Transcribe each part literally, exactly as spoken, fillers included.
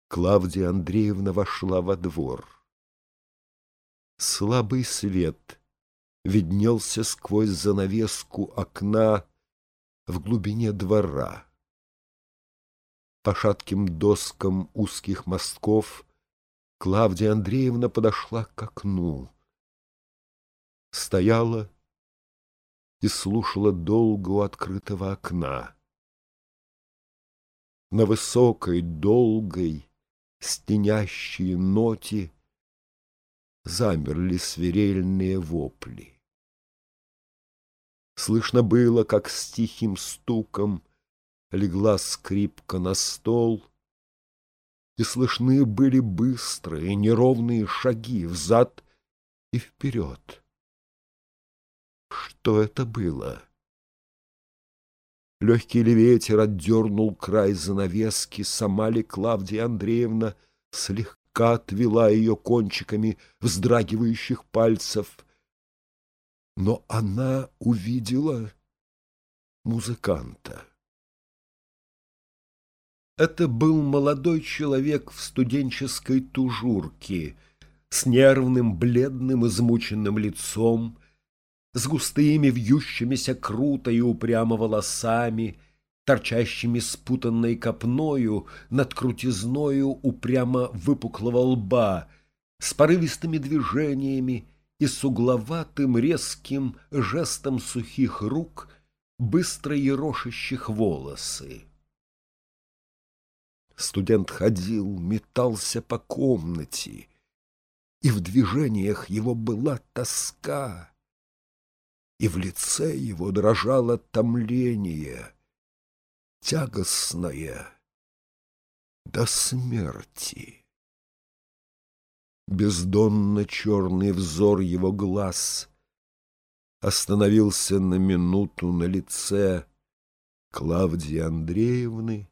Клавдия Андреевна вошла во двор. Слабый свет виднелся сквозь занавеску окна в глубине двора. По шатким доскам узких мостков Клавдия Андреевна подошла к окну, стояла и слушала долго у открытого окна. На высокой, долгой, стенящей ноте замерли свирельные вопли. Слышно было, как с тихим стуком легла скрипка на стол, и слышны были быстрые, неровные шаги взад и вперед. Что это было? Легкий ли ветер отдернул край занавески, сама ли Клавдия Андреевна слегка отвела ее кончиками вздрагивающих пальцев. Но она увидела музыканта. Это был молодой человек в студенческой тужурке, с нервным, бледным, измученным лицом, с густыми, вьющимися круто и упрямо волосами, торчащими спутанной копною над крутизною упрямо выпуклого лба, с порывистыми движениями и с угловатым резким жестом сухих рук, быстро ерошащих волосы. Студент ходил, метался по комнате, и в движениях его была тоска, и в лице его дрожало томление, тягостное до смерти. Бездонно черный взор его глаз остановился на минуту на лице Клавдии Андреевны,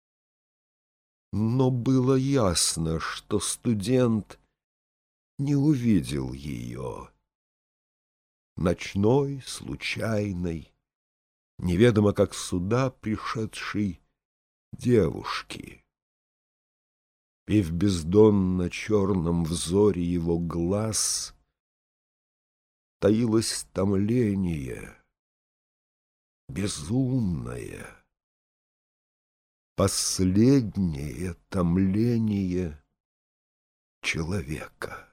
но было ясно, что студент не увидел ее. Ночной, случайной, неведомо как сюда пришедшей девушки. И в бездонно-черном взоре его глаз таилось томление, безумное, последнее томление человека.